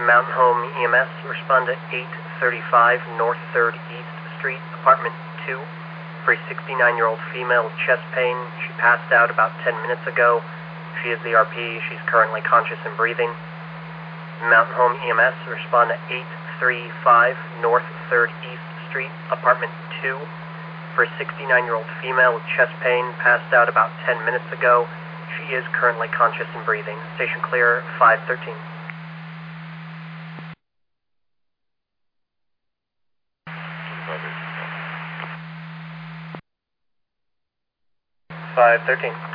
Mountain Home EMS, respond to 835 North 3rd East Street, apartment 2, for a 69-year-old female with chest pain. She passed out about 10 minutes ago. She is the RP. She's currently conscious and breathing. Mountain Home EMS, respond to 835 North 3rd East Street, apartment 2, for a 69-year-old female with chest pain, passed out about 10 minutes ago. She is currently conscious and breathing. Station clear, 513. 513.